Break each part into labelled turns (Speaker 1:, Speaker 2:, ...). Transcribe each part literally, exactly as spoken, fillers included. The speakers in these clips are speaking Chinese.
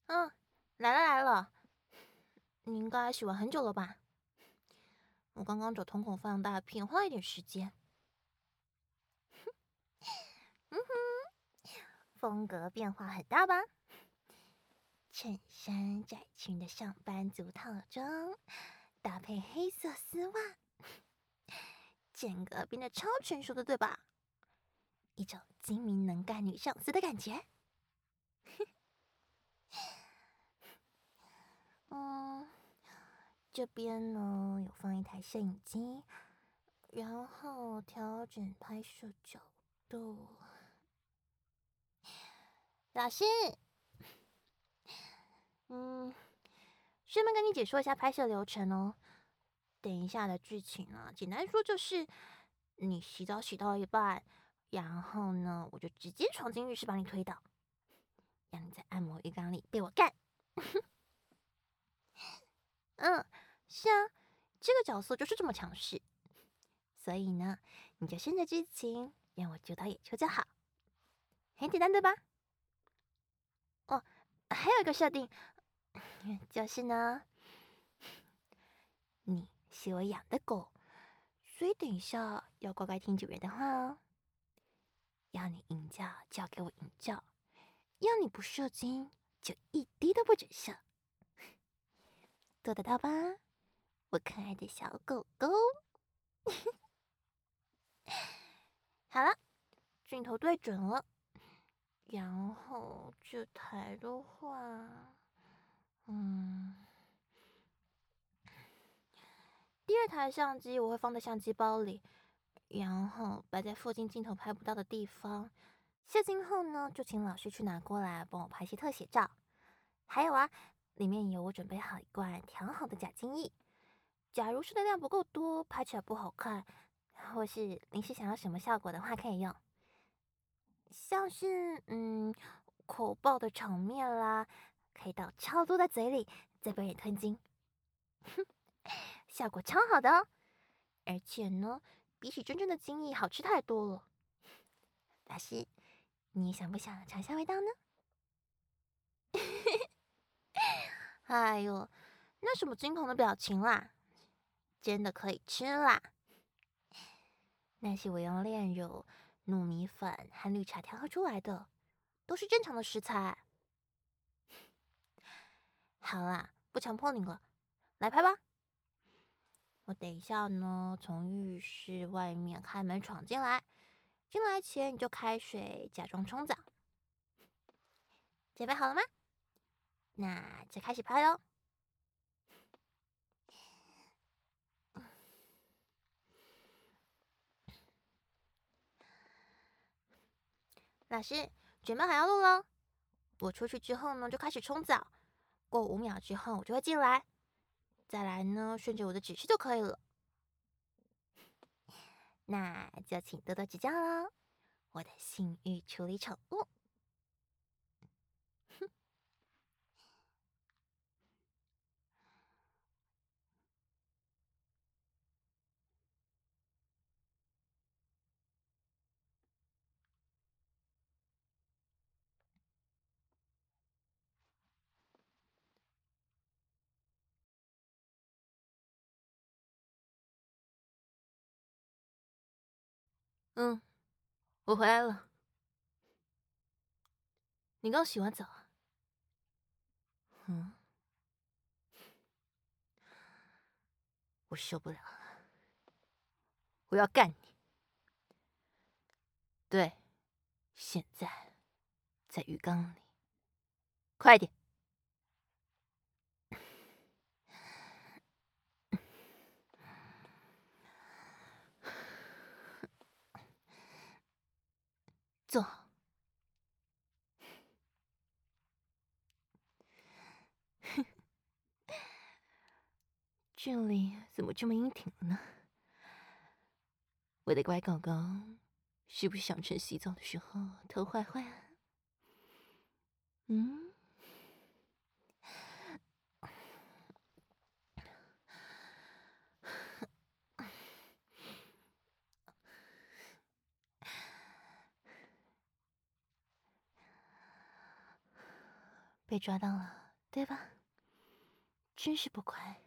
Speaker 1: 嗯，来了来了，你应该洗完很久了吧？我刚刚找瞳孔放大片，花了一点时间。嗯哼，风格变化很大吧？衬衫窄裙的上班族套装，搭配黑色丝袜，整个变得超成熟的，对吧？一种精明能干女上司的感觉。嗯，这边呢有放一台摄影机，然后调整拍摄角度。老师，嗯，顺便跟你解说一下拍摄流程哦。等一下的剧情啊，简单说就是你洗澡洗到一半，然后呢，我就直接闯进浴室把你推倒，让你在按摩浴缸里被我干。嗯，是啊，这个角色就是这么强势，所以呢，你就顺着剧情让我主导演出就好，很简单对吧？哦，还有一个设定，就是呢，你是我养的狗，所以等一下要乖乖听主人的话哦。要你淫叫就要给我淫叫，要你不射精就一滴都不准射，做得到吧？我可爱的小狗狗。好了，镜头对准了，然后这台的话，嗯，第二台相机我会放在相机包里，然后摆在附近镜头拍不到的地方。射精后呢，就请老师去拿过来帮我拍些特写照。还有啊，里面有我准备好一罐调好的假精液。假如射的量不够多，拍起来不好看，或是临时想要什么效果的话，可以用。像是嗯口爆的场面啦，可以倒超多在嘴里，再被人吞金，效果超好的哦。而且呢，比起真正的精液好吃太多了。老师，你也想不想尝下味道呢？哎呦，那什么惊恐的表情啦？真的可以吃啦！那是我用炼乳、糯米粉和绿茶调和出来的，都是正常的食材。好啦，不强迫你了，来拍吧。我等一下呢，从浴室外面开门闯进来，进来前你就开水，假装冲澡。准备好了吗？那就开始拍喽。老师，准备好要录喽。我出去之后呢，就开始冲澡，过五秒之后我就会进来。再来呢，顺着我的指示就可以了。那就请多多指教喽，我的性欲处理宠物。嗯，我回来了。你刚洗完澡啊？嗯，我受不了了，我要干你！对，现在在浴缸里，快点！坐好。这里怎么这么硬挺了呢？我的乖狗狗，是不是想趁洗澡的时候偷坏坏啊？嗯，被抓到了。 对吧？真是不快。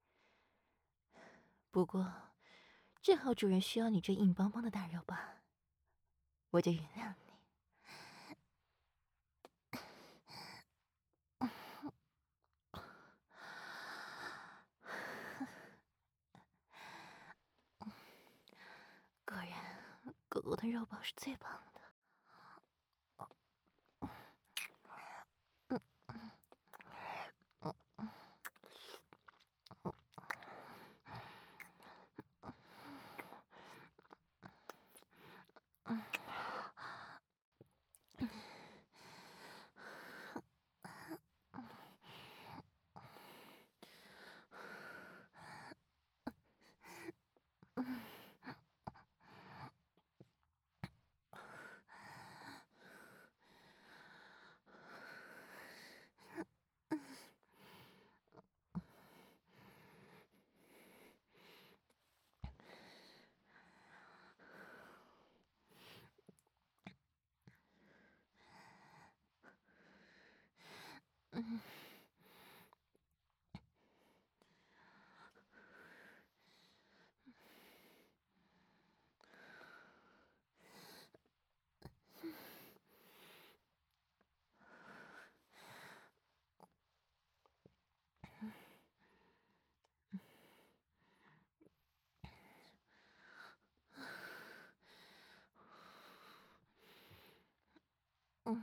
Speaker 1: 不过，正好主人需要你这硬邦邦的大肉吧，我就原谅你。果然，狗狗的肉棒是最棒的。嗯。嗯。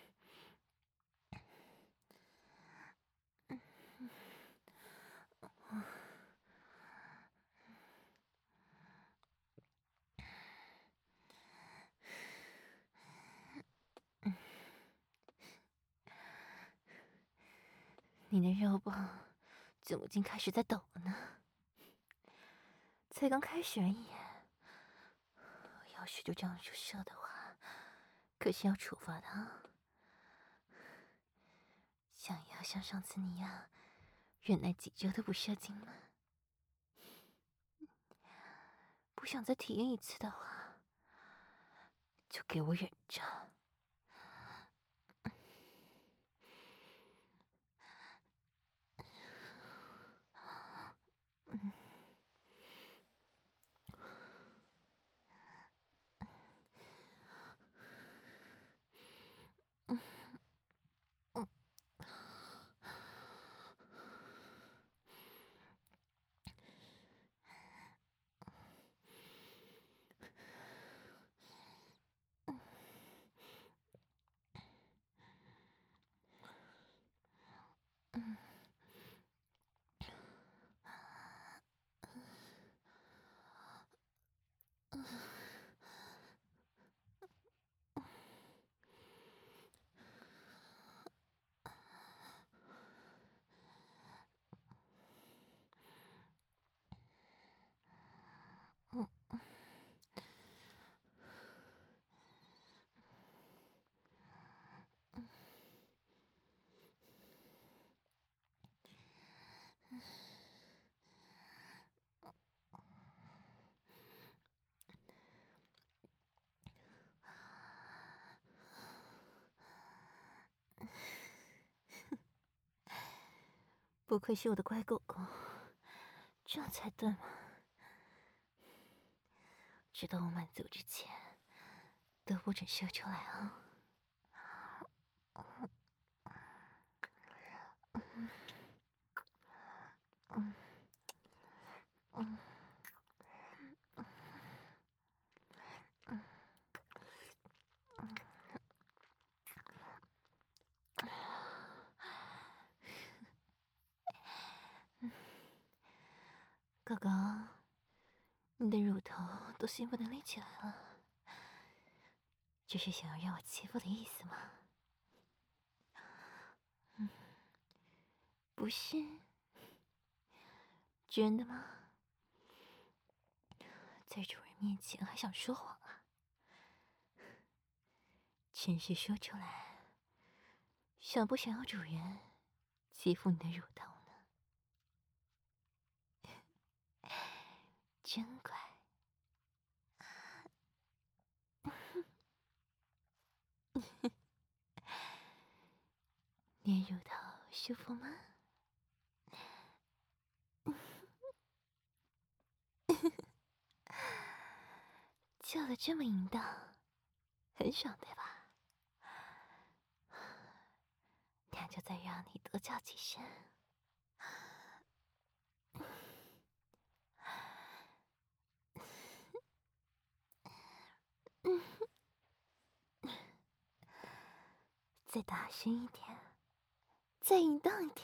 Speaker 1: 你的肉棒怎么已经开始在抖了呢？才刚开始而已。要是就这样就射的话，可是要处罚的啊。想要像上次你样，忍耐几周都不射精吗？不想再体验一次的话，就给我忍着。不愧是我的乖狗狗，这样才对嘛！直到我满足之前，都不准射出来啊！嗯嗯嗯嗯，狗狗，你的乳头都兴奋的立起来了，这是想要让我欺负的意思吗？嗯，不是，真的吗？在主人面前还想说谎啊？真是说出来，想不想要主人欺负你的乳头呢？真乖。捏乳头舒服吗？叫的这么淫荡，很爽对吧？那就再让你多叫几声。再大声一点，再淫荡一点。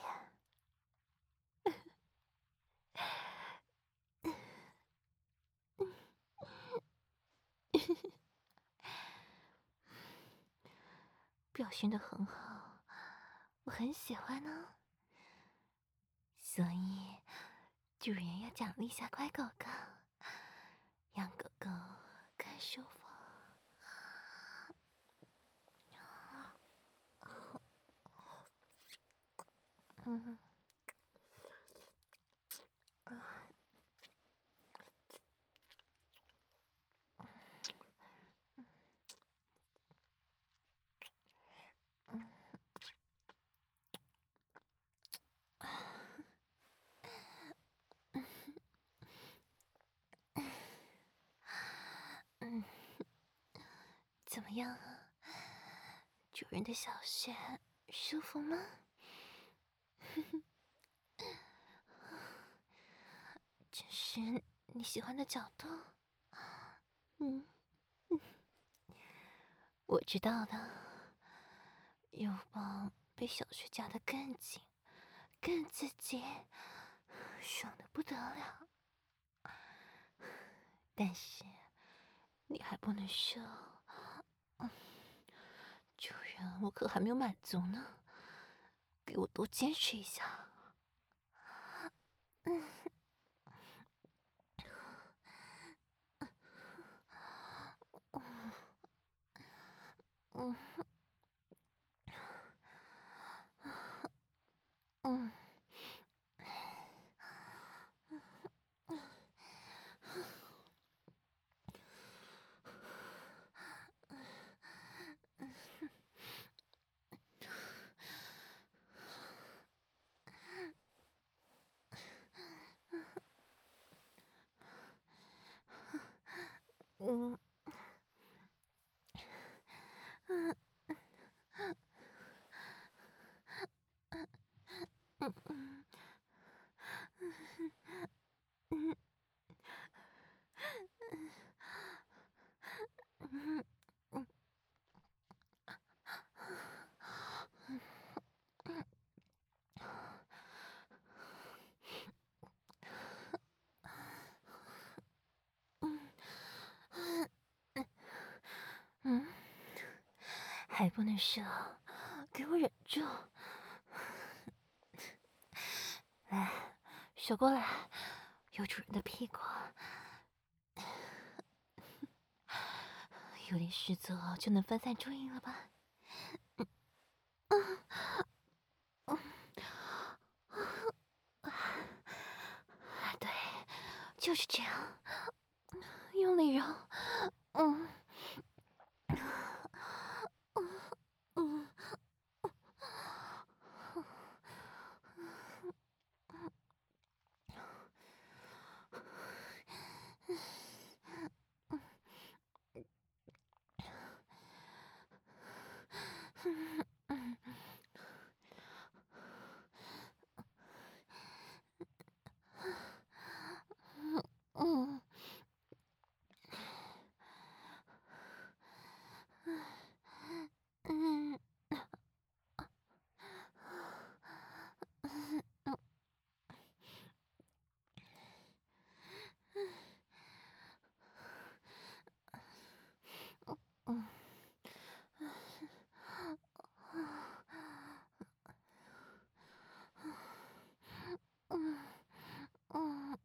Speaker 1: 表现得很好，我很喜欢呢。所以，主人要奖励一下乖狗狗，让狗狗更舒服。嗯。嗯，怎么样啊？主人的小穴舒服吗？这是你喜欢的角度？嗯，我知道的。肉棒被小穴夹得更紧，更刺激，爽得不得了。但是你还不能射。主人，我可还没有满足呢，给我多坚持一下。嗯。嗯。嗯。嗯。嗯，还不能射，给我忍住。来，手过来，有主人的屁股，有点事做就能分散注意了吧？对，就是这样，用力揉。嗯。嗯。嗯。嗯。嗯。嗯。嗯。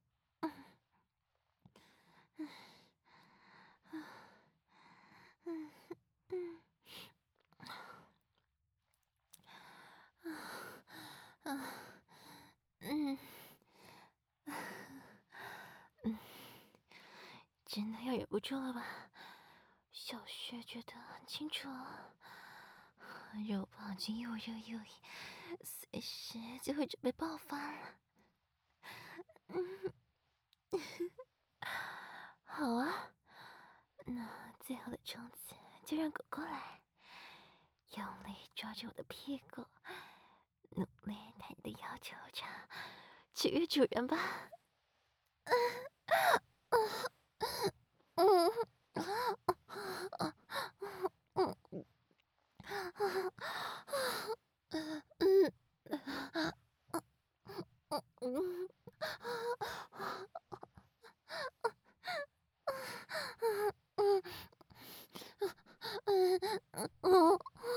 Speaker 1: 嗯。嗯，真的要忍不住了吧？小穴觉得很清楚，肉棒已经又热又硬， 随时就会准备爆发了。嗯，好啊，那最后的冲刺就让狗狗来，用力抓住我的屁股，努力弹你的要求着，取悦主人吧。嗯嗯嗯嗯嗯嗯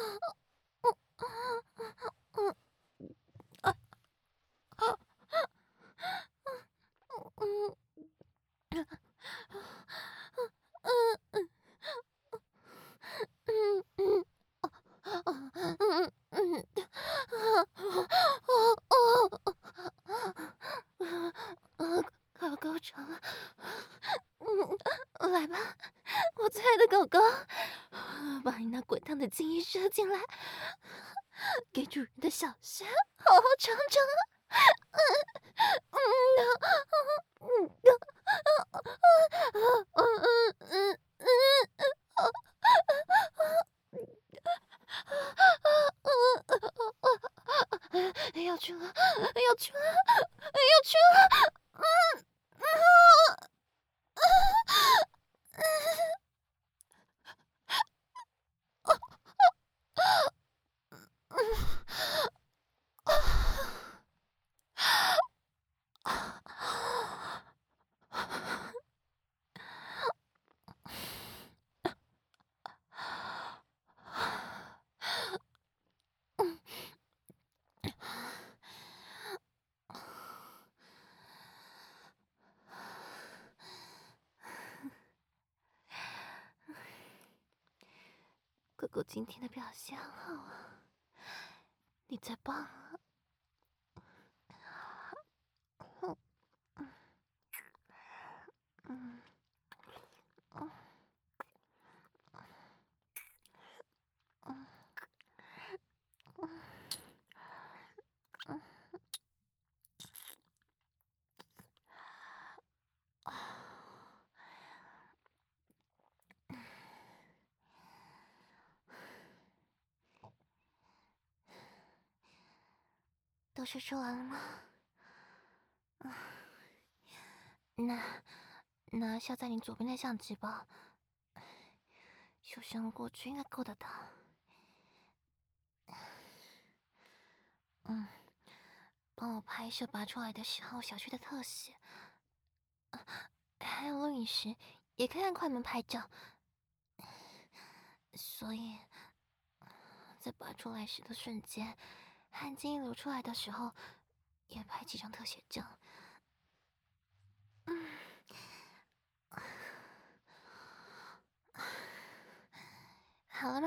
Speaker 1: 快要高潮了，嗯，来吧，我最爱的狗狗，把你那滚烫的精液射进来，给主人的小穴好好尝尝。嗯嗯嗯嗯嗯嗯，要去了，要去了，要去了。嗯狗狗今天的表现很好啊，你最棒了。嗯嗯嗯嗯都射出来了吗？那那下在你左边的相机吧，手伸过去应该够得到。嗯，帮我拍摄拔出来的时候小区的特写，还有录影时也可以按快门拍照。所以，在拔出来时的瞬间，和精液流出来的时候，也拍几张特写照。嗯，好了吗？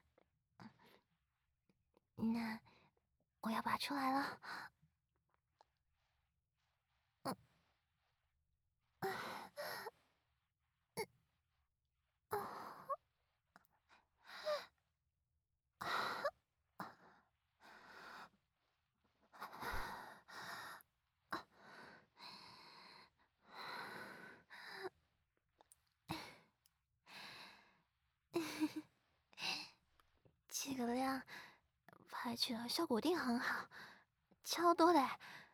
Speaker 1: 那我要拔出来了。嗯这个量拍起来效果一定很好，超多的。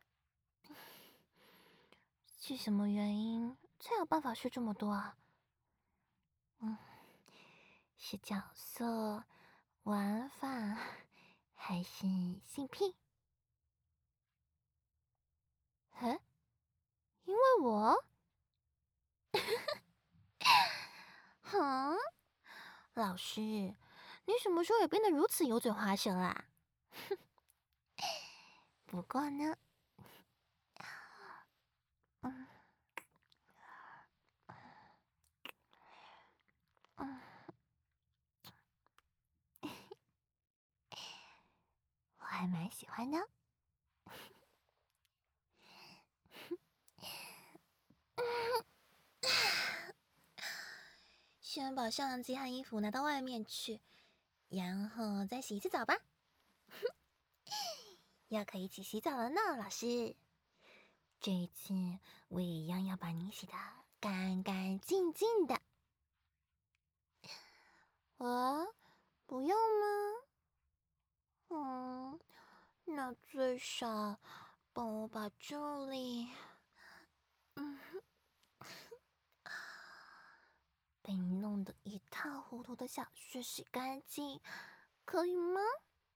Speaker 1: 是什么原因才有办法射这么多啊？嗯，是角色、玩法，还是性癖？哎，因为我，哼，老师，你什么时候也变得如此油嘴滑舌啦？不过呢，嗯嗯，我还蛮喜欢的。先把相机和衣服拿到外面去，然后再洗一次澡吧。 又可以一起洗澡了呢，老师。这一次我也一样要把你洗得干干净净的。啊，不用吗？嗯，那最少帮我把这里，嗯，被你弄得一塌糊涂的小穴洗干净，可以吗？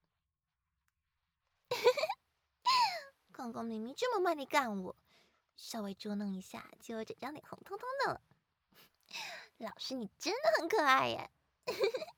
Speaker 1: 刚刚明明这么卖力干我，稍微捉弄一下就有整张脸红彤彤的了。老师，你真的很可爱耶！